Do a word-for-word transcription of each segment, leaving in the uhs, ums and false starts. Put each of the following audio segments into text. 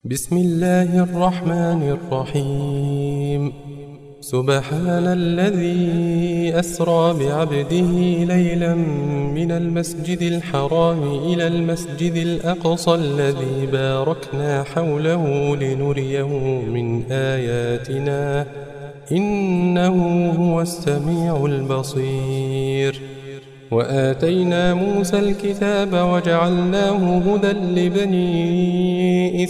بسم الله الرحمن الرحيم. سبحان الذي أسرى بعبده ليلا من المسجد الحرام إلى المسجد الأقصى الذي باركنا حوله لنريه من آياتنا إنه هو السميع البصير. وآتينا موسى الكتاب وجعلناه هدى لبني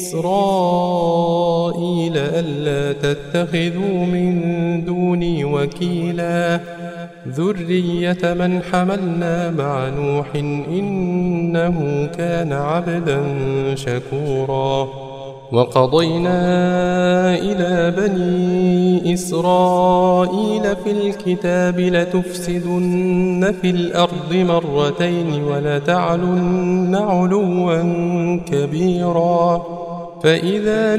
إسرائيل ألا تتخذوا من دوني وكيلا ذرية من حملنا مع نوح إنه كان عبدا شكورا. وقضينا إلى بني إسرائيل في الكتاب لتفسدن في الأرض مرتين ولتعلن علوا كبيرا. فإذا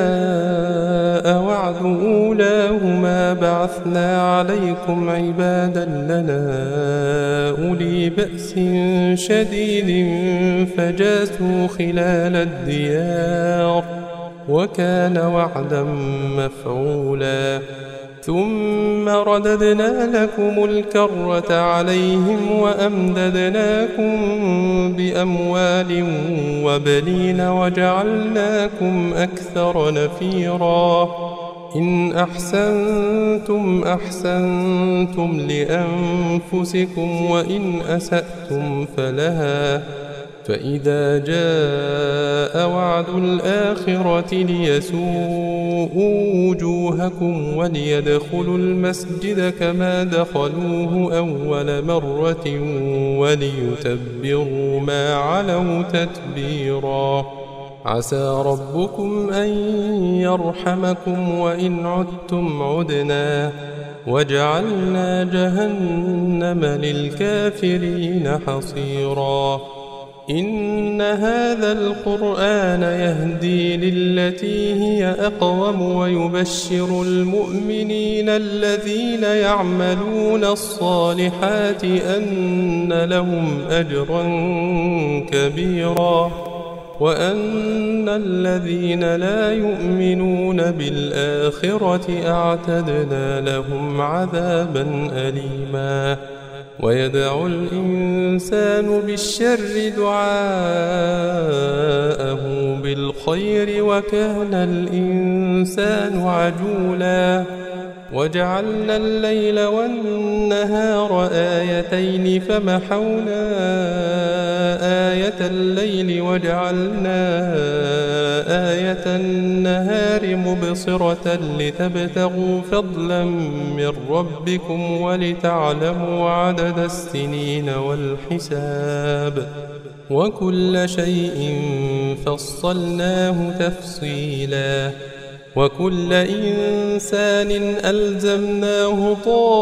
جاء وعد أولاهما بعثنا عليكم عبادا لنا أولي بأس شديد فجاسوا خلال الديار وكان وعدا مفعولا. ثم رددنا لكم الكرة عليهم وأمددناكم بأموال وبنين وجعلناكم أكثر نفيرا. إن أحسنتم أحسنتم لأنفسكم وإن أسأتم فلها. فإذا جاء وعد الآخرة ليسوءوا وجوهكم وليدخلوا المسجد كما دخلوه أول مرة وليتبروا ما علوا تتبيرا. عسى ربكم أن يرحمكم وإن عدتم عدنا وجعلنا جهنم للكافرين حصيرا. إن هذا القرآن يهدي للتي هي أقوم ويبشر المؤمنين الذين يعملون الصالحات أن لهم أجرا كبيرا وأن الذين لا يؤمنون بالآخرة أعتدنا لهم عذابا أليما. ويدعو الإنسان بالشر دعاءه بالخير وكان الإنسان عجولا. وجعلنا الليل والنهار آيتين فمحونا آية الليل وجعلنا آية النهار مبصرة لتبتغوا فضلا من ربكم ولتعلموا عدد السنين والحساب وكل شيء فصلناه تفصيلا. وكل إنسان ألزمناه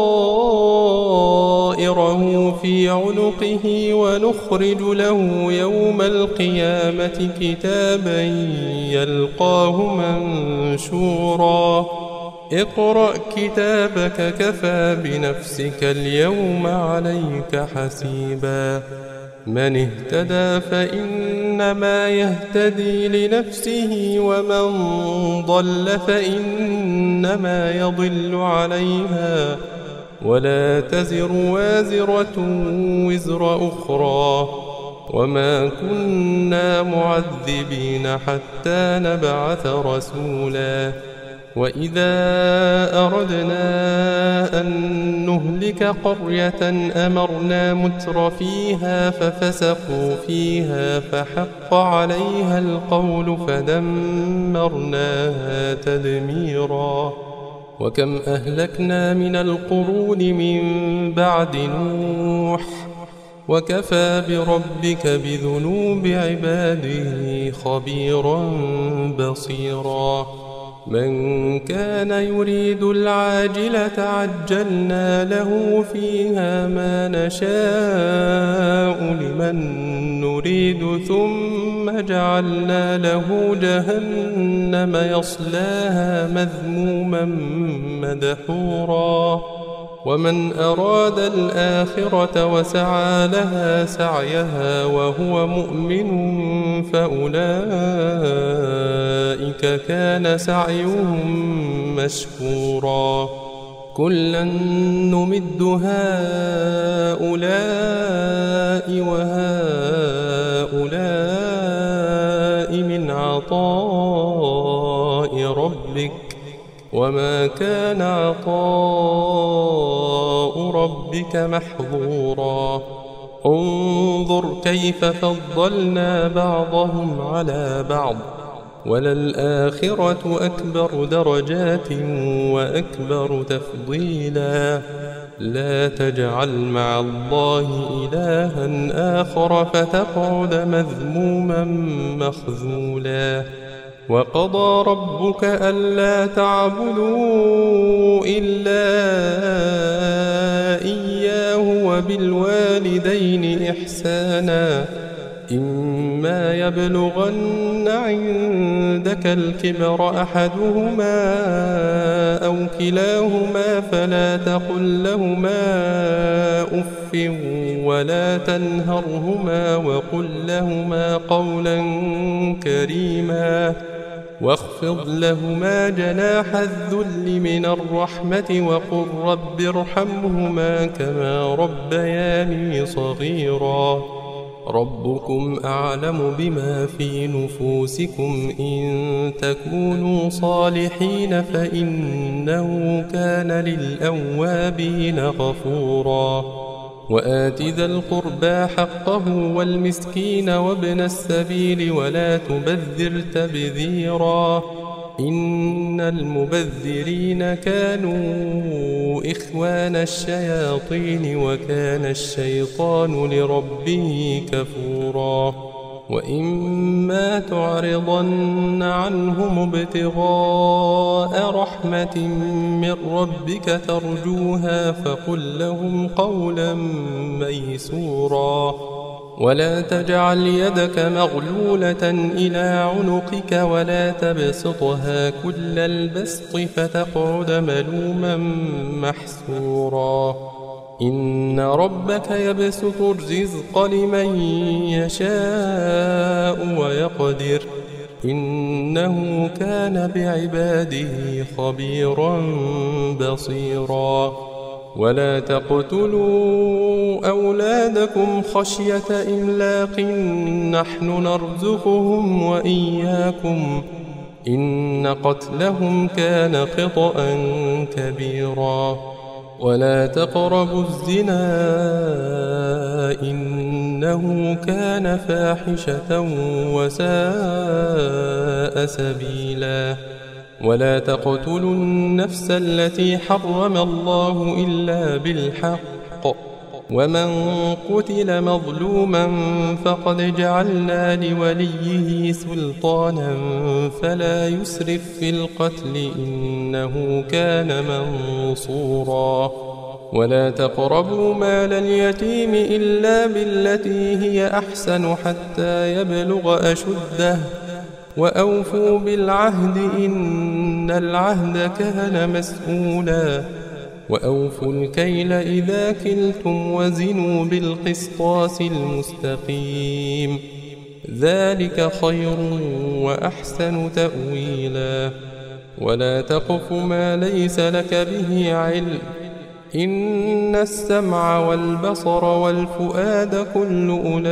طائره في عنقه ونخرج له يوم القيامة كتابا يلقاه منشورا. اقرأ كتابك كفى بنفسك اليوم عليك حسيبا. من اهتدى فإنما يهتدي لنفسه ومن ضل فإنما يضل عليها ولا تزر وازرة وزر أخرى وما كنا معذبين حتى نبعث رسولا. وإذا أردنا أن نهلك قرية أمرنا متر فيها ففسقوا فيها فحق عليها القول فدمرناها تدميرا. وكم أهلكنا من القرون من بعد نوح وكفى بربك بذنوب عباده خبيرا بصيرا. من كان يريد العاجلة عجلنا له فيها ما نشاء لمن نريد ثم جعلنا له جهنم يصلاها مذموما مدحورا. ومن أراد الآخرة وسعى لها سعيها وهو مؤمن فأولئك أولئك كان سعيهم مشكورا كلا نمد هؤلاء وهؤلاء من عطاء ربك وما كان عطاء ربك محظورا انظر كيف فضلنا بعضهم على بعض وللآخرة أكبر درجات وأكبر تفضيلا لا تجعل مع الله إلها آخر فتقعد مذموما مخذولا وقضى ربك ألا تعبدوا إلا إياه وبالوالدين إحسانا إما يبلغن عندك الكبر أحدهما أو كلاهما فلا تقل لهما أف ولا تنهرهما وقل لهما قولا كريما واخفض لهما جناح الذل من الرحمة وقل رب ارحمهما كما ربياني صغيرا ربكم أعلم بما في نفوسكم إن تكونوا صالحين فإنه كان للأوابين غفورا وآت ذا القربى حقه والمسكين وابن السبيل ولا تبذر تبذيرا إن المبذرين كانوا إخوان الشياطين وكان الشيطان لربه كفورا وإما تعرضن عنهم ابتغاء رحمة من ربك ترجوها فقل لهم قولا ميسورا ولا تجعل يدك مغلولة إلى عنقك ولا تبسطها كل البسط فتقعد ملوما محسورا إن ربك يبسط الرزق لمن يشاء ويقدر إنه كان بعباده خبيرا بصيرا ولا تقتلوا أولادكم خشية إملاق نحن نرزقهم وإياكم إن قتلهم كان خطأ كبيرا ولا تقربوا الزنا إنه كان فاحشة وساء سبيلا ولا تقتلوا النفس التي حرم الله إلا بالحق ومن قتل مظلوما فقد جعلنا لوليه سلطانا فلا يسرف في القتل إنه كان منصورا ولا تقربوا مال اليتيم إلا بالتي هي أحسن حتى يبلغ أشده وأوفوا بالعهد إن العهد كان مسؤولا وأوفوا الكيل إذا كلتم وزنوا بالقسطاس المستقيم ذلك خير وأحسن تأويلا ولا تقف ما ليس لك به علم إن السمع والبصر والفؤاد كل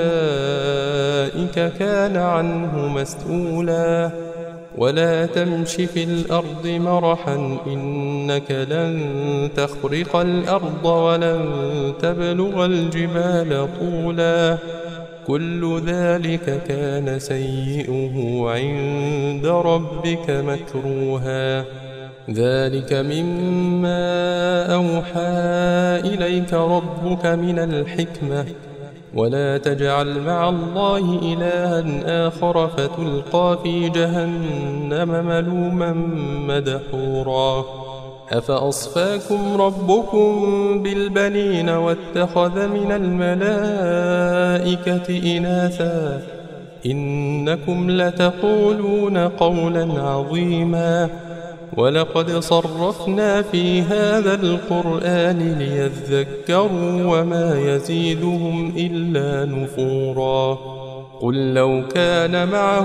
أولئك كان عنه مسؤولا ولا تمش في الأرض مرحا إنك لن تخرق الأرض ولن تبلغ الجبال طولا كل ذلك كان سيئه عند ربك مكروها ذلك مما أوحى إليك ربك من الحكمة ولا تجعل مع الله إلها آخر فتلقى في جهنم ملوما مدحورا أفأصفاكم ربكم بالبنين واتخذ من الملائكة إناثا إنكم لتقولون قولا عظيما ولقد صرفنا في هذا القرآن ليذكروا وما يزيدهم إلا نفورا قل لو كان معه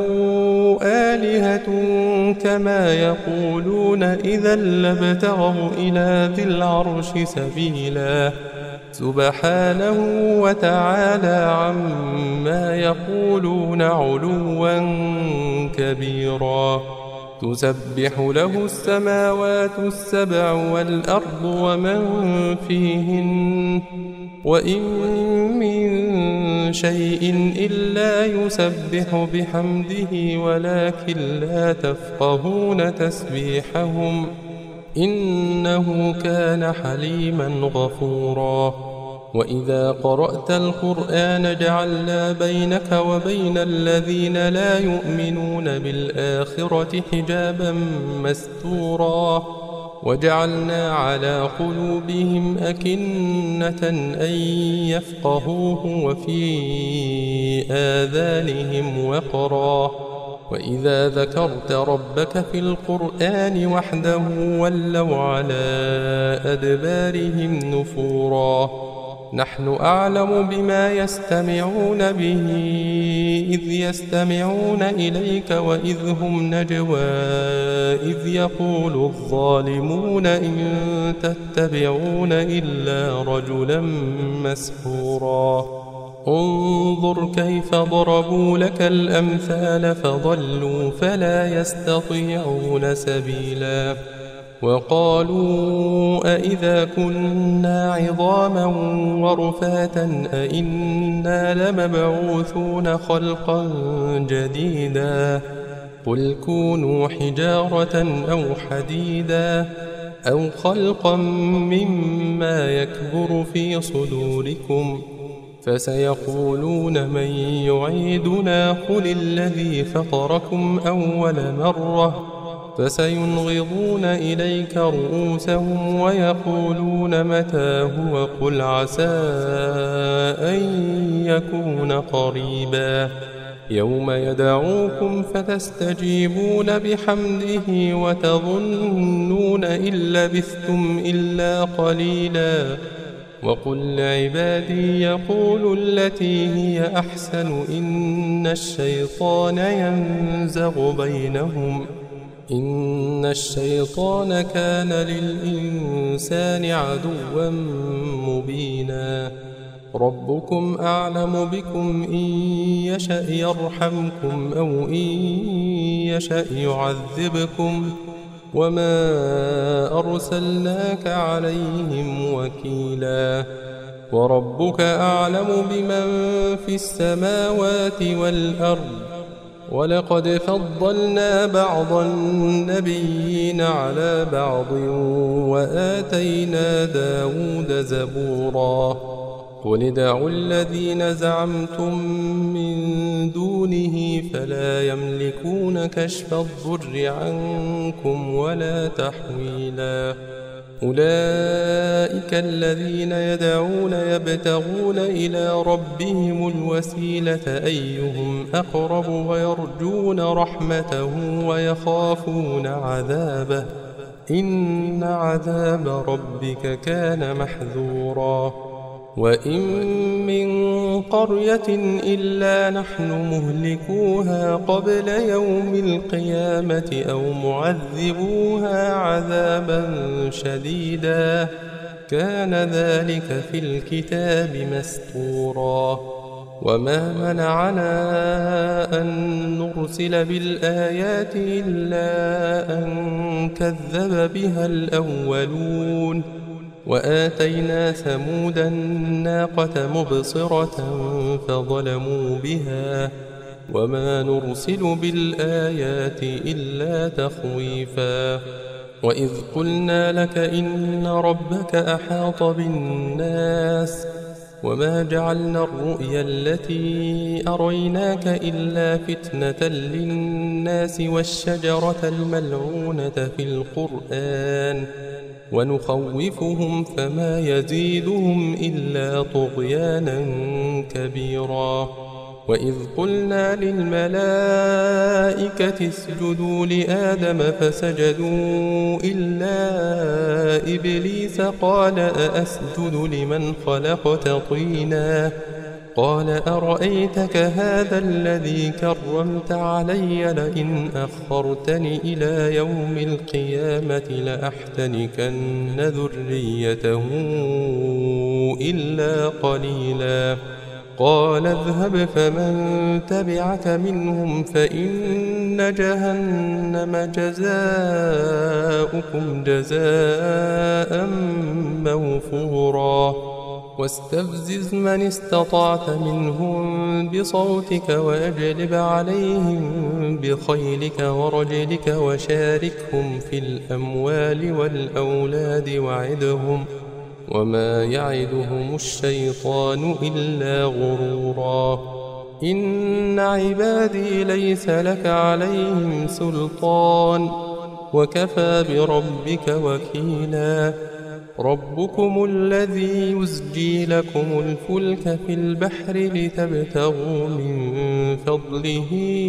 آلهة كما يقولون إذا لابتغوا إلى ذي العرش سبيلا سبحانه وتعالى عما يقولون علوا كبيرا تسبح له السماوات السبع والأرض ومن فيهن وإن من شيء إلا يسبح بحمده ولكن لا تفقهون تسبيحهم إنه كان حليما غفورا وإذا قرأت القرآن جعلنا بينك وبين الذين لا يؤمنون بالآخرة حجابا مستورا وجعلنا على قلوبهم أكنة أن يفقهوه وفي آذانهم وقرا وإذا ذكرت ربك في القرآن وحده ولوا على أدبارهم نفورا نحن أعلم بما يستمعون به إذ يستمعون إليك وإذ هم نجوى إذ يقول الظالمون إن تتبعون إلا رجلا مسحورا انظر كيف ضربوا لك الأمثال فضلوا فلا يستطيعون سبيلا وقالوا أئذا كنا عظاما ورفاتا أئنا لمبعوثون خلقا جديدا قل كونوا حجارة أو حديدا أو خلقا مما يكبر في صدوركم فسيقولون من يعيدنا قل الذي فطركم أول مرة فسينغضون إليك رؤوسهم ويقولون متى هو قل عسى أن يكون قريبا يوم يدعوكم فتستجيبون بحمده وتظنون إن لبثتم إلا قليلا وقل لعبادي يقولوا التي هي أحسن إن الشيطان ينزغ بينهم إن الشيطان كان للإنسان عدوا مبينا ربكم أعلم بكم إن يشأ يرحمكم أو إن يشأ يعذبكم وما أرسلناك عليهم وكيلا وربك أعلم بمن في السماوات والأرض ولقد فضلنا بعض النبيين على بعض وآتينا داود زبورا قل ادعوا الذين زعمتم من دونه فلا يملكون كشف الضر عنكم ولا تحويلا أولئك الذين يدعون يبتغون إلى ربهم الوسيلة أيهم أقرب ويرجون رحمته ويخافون عذابه إن عذاب ربك كان محذورا وإن من قرية إلا نحن مهلكوها قبل يوم القيامة أو معذبوها عذابا شديدا كان ذلك في الكتاب مسطورا وما منعنا أن نرسل بالآيات إلا أن كذب بها الأولون وآتينا ثمود الناقة مبصرة فظلموا بها وما نرسل بالآيات إلا تخويفا وإذ قلنا لك إن ربك أحاط بالناس وما جعلنا الرؤيا التي أريناك إلا فتنة للناس والشجرة الملعونة في القرآن ونخوفهم فما يزيدهم إلا طغيانا كبيرا وإذ قلنا للملائكة اسجدوا لآدم فسجدوا إلا إبليس قال أأسجد لمن خلقت طينا قال أرأيتك هذا الذي كرمت علي لئن أخرتني إلى يوم القيامة لأحتنكن ذريته إلا قليلا. قال اذهب فمن تبعك منهم فإن جهنم جزاؤكم جزاء موفورا. واستفزز من استطعت منهم بصوتك وأجلب عليهم بخيلك ورجلك وشاركهم في الأموال والأولاد وعدهم وما يعدهم الشيطان إلا غرورا. إن عبادي ليس لك عليهم سلطان وكفى بربك وكيلا. ربكم الذي يزجي لكم الفلك في البحر لتبتغوا من فضله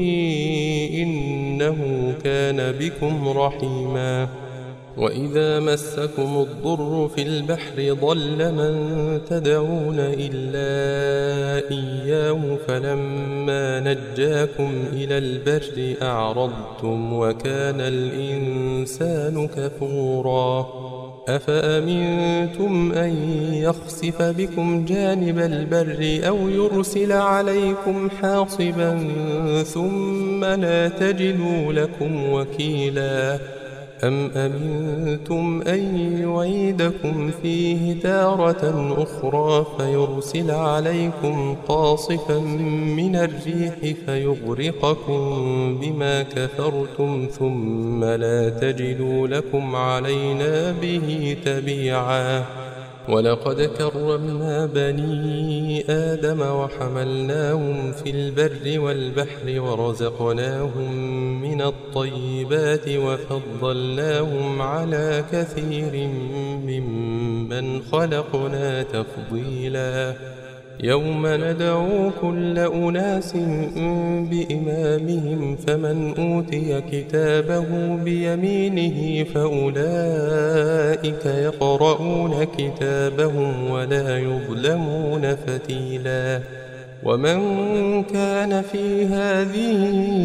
إنه كان بكم رحيما. وإذا مسكم الضر في البحر ضل من تدعون إلا إياه فلما نجاكم إلى البر أعرضتم وكان الإنسان كفورا. أفأمنتم أن يخسف بكم جانب البر أو يرسل عليكم حاصبا ثم لا تجدوا لكم وكيلا. أم أمنتم أن يعيدكم فيه تارة أخرى فيرسل عليكم قاصفا من الريح فيغرقكم بما كفرتم ثم لا تجدوا لكم علينا به تبيعا. ولقد كرمنا بني آدم وحملناهم في البر والبحر ورزقناهم من الطيبات وفضلناهم على كثير ممن خلقنا تفضيلا. يوم ندعو كل أناس بإمامهم فمن أوتي كتابه بيمينه فأولئك يقرؤون كتابهم ولا يظلمون فتيلا. ومن كان في هذه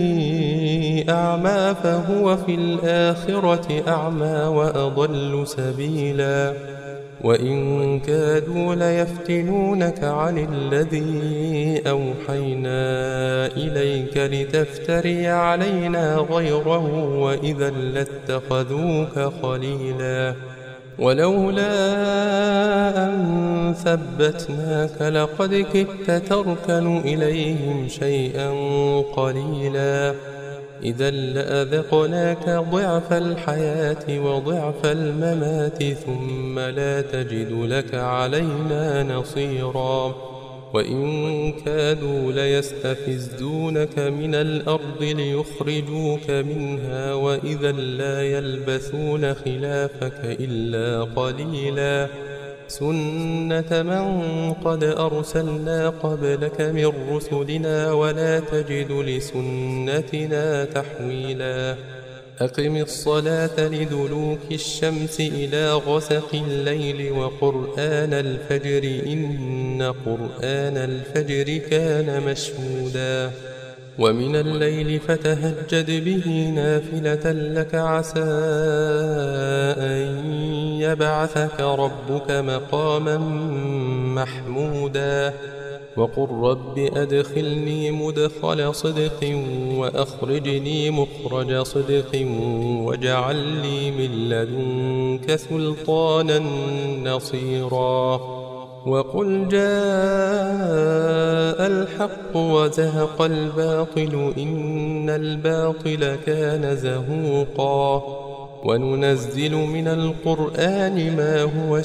أعمى فهو في الآخرة أعمى وأضل سبيلا. وإن كادوا ليفتنونك عن الذي أوحينا إليك لتفتري علينا غيره وإذا لاتخذوك خليلا. ولولا أن ثبتناك لقد كدت تركن إليهم شيئا قليلا. إذا لأذقناك ضعف الحياة وضعف الممات ثم لا تجد لك علينا نصيرا. وإن كادوا ليستفزونك من الأرض ليخرجوك منها وإذا لا يلبثون خلافك إلا قليلا. سنة من قد أرسلنا قبلك من رسلنا ولا تجد لسنتنا تحويلا. أقم الصلاة لدلوك الشمس إلى غسق الليل وقرآن الفجر إن قرآن الفجر كان مشهودا. ومن الليل فتهجد به نافلة لك عسى أن يبعثك ربك مقاما محمودا. وقل رب أدخلني مدخل صدق وأخرجني مخرج صدق واجعل لي من لدنك سلطانا نصيرا. وقل جاء الحق وزهق الباطل إن الباطل كان زهوقا. وننزل من القرآن ما هو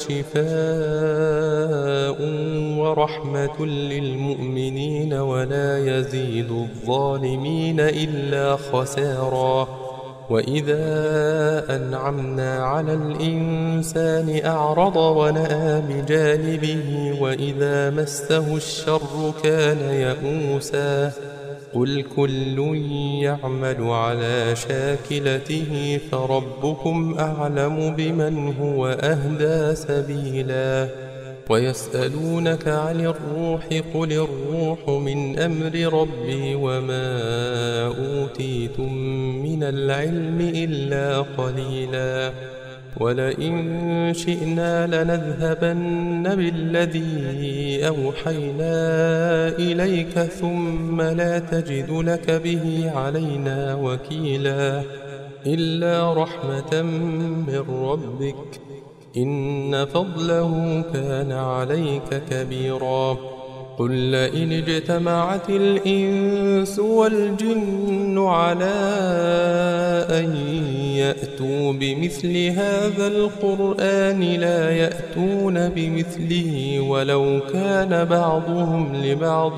شفاء ورحمة للمؤمنين ولا يزيد الظالمين إلا خسارا. وإذا أنعمنا على الإنسان أعرض ونأى بجانبه وإذا مسه الشر كان يئوسا. قل كل يعمل على شاكلته فربكم أعلم بمن هو أهدى سبيلا. ويسألونك عن الروح قل الروح من أمر ربي وما أوتيتم من العلم إلا قليلا ولئن شئنا لنذهبن بالذي أوحينا إليك ثم لا تجد لك به علينا وكيلا إلا رحمة من ربك إن فضله كان عليك كبيرا قل لئن اجتمعت الإنس والجن على أن يأتوا بمثل هذا القرآن لا يأتون بمثله ولو كان بعضهم لبعض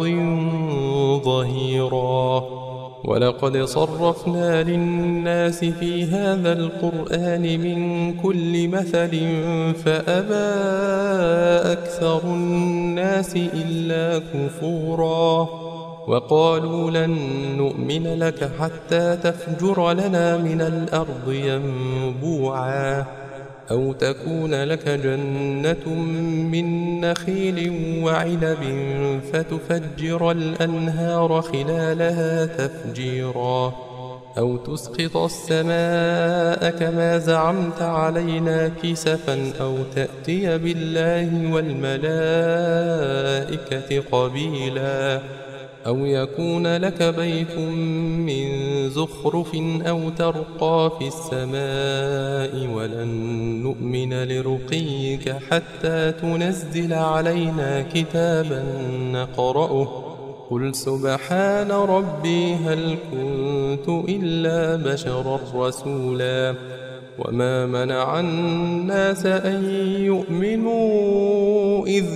ظهيرا ولقد صرفنا للناس في هذا القرآن من كل مثل فأبى أكثر الناس إلا كفورا وقالوا لن نؤمن لك حتى تفجر لنا من الأرض ينبوعا أو تكون لك جنة من نخيل وعنب فتفجر الأنهار خلالها تفجيرا أو تسقط السماء كما زعمت علينا كسفا أو تأتي بالله والملائكة قبيلا أو يكون لك بيت من زخرف أو ترقى في السماء ولن نؤمن لرقيك حتى تنزل علينا كتابا نقرأه قل سبحان ربي هل كنت إلا بشرا رسولا وما منع الناس أن يؤمنوا إذ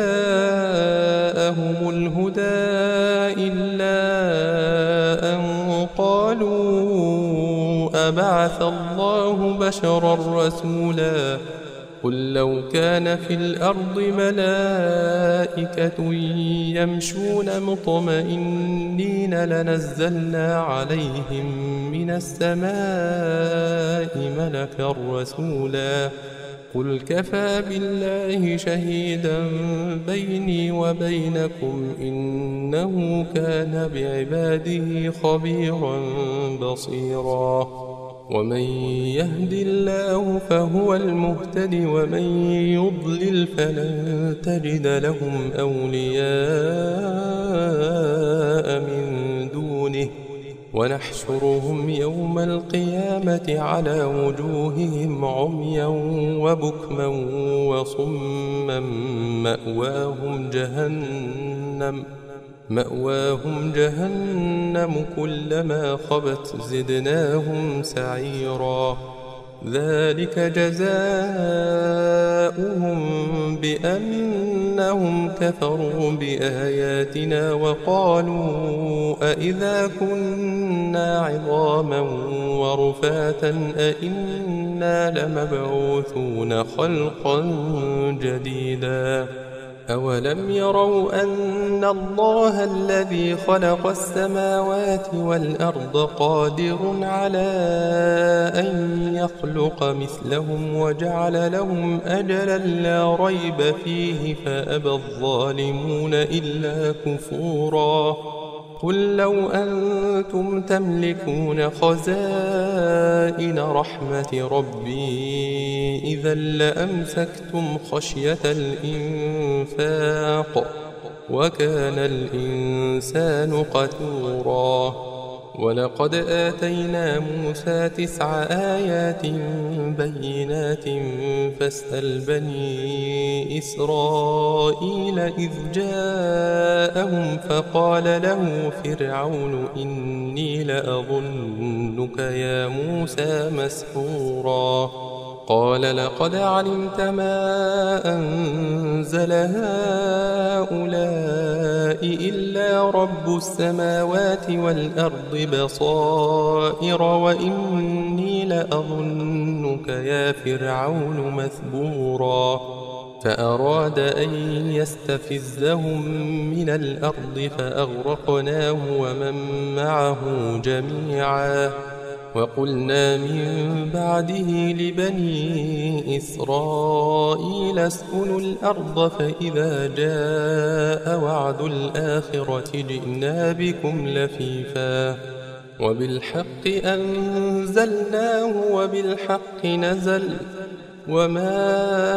جاءهم الهدى إلا أن قالوا أبعث الله بشرا رسولا قل لو كان في الأرض ملائكة يمشون مطمئنين لنزلنا عليهم من السماء ملكا رسولا قل كفى بالله شهيدا بيني وبينكم إنه كان بعباده خبيرا بصيرا ومن يهد الله فهو المهتد ومن يضلل فلن تجد لهم أولياء من دونه ونحشرهم يوم القيامة على وجوههم عميا وبكما وصما مأواهم جهنم مأواهم جهنم كلما خبت زدناهم سعيرا ذلك جزاؤهم بأنهم كفروا بآياتنا وقالوا أإذا كنا عظاما ورفاتا أإنا لمبعوثون خلقا جديدا أولم يروا أن الله الذي خلق السماوات والأرض قادر على أن يخلق مثلهم وجعل لهم أجلا لا ريب فيه فأبى الظالمون إلا كفورا قل لو أنتم تملكون خزائن رحمة ربي إذا لأمسكتم خشية الإنفاق وكان الإنسان قتورا ولقد آتينا موسى تسع آيات بينات فاسأل بني إسرائيل إذ جاءهم فقال له فرعون إني لأظنك يا موسى مسحورا قال لقد علمت ما أنزل هؤلاء إلا رب السماوات والأرض بصائر وإني لأظنك يا فرعون مثبورا فأراد أن يستفزهم من الأرض فأغرقناه ومن معه جميعا وقلنا من بعده لبني إسرائيل اسكنوا الأرض فإذا جاء وعد الآخرة جئنا بكم لفيفا وبالحق أنزلناه وبالحق نزل وما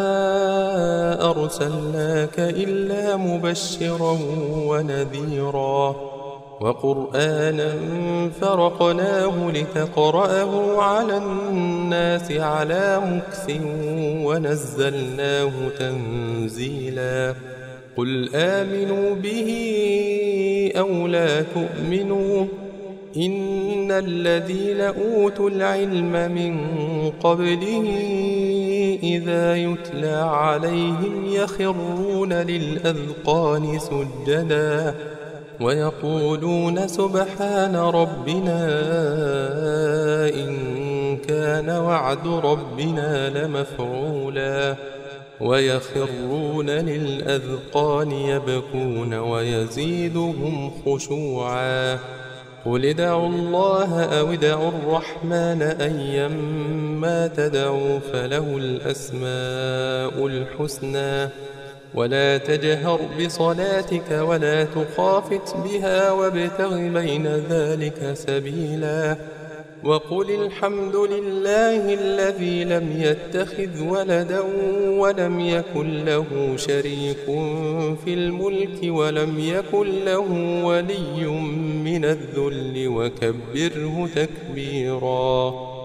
أرسلناك إلا مبشرا ونذيرا وقرآنا فرقناه لتقرأه على الناس على مكث ونزلناه تنزيلا قل آمنوا به أو لا تؤمنوا إن الذين أوتوا العلم من قبله إذا يتلى عليهم يخرون للأذقان سجدا ويقولون سبحان ربنا إن كان وعد ربنا لمفعولا ويخرون للأذقان يبكون ويزيدهم خشوعا قل ادعوا الله أو ادعوا الرحمن أيما تدعوا فله الأسماء الحسنى ولا تجهر بصلاتك ولا تخافت بها وابتغ بين ذلك سبيلا وقل الحمد لله الذي لم يتخذ ولدا ولم يكن له شريك في الملك ولم يكن له ولي من الذل وكبره تكبيرا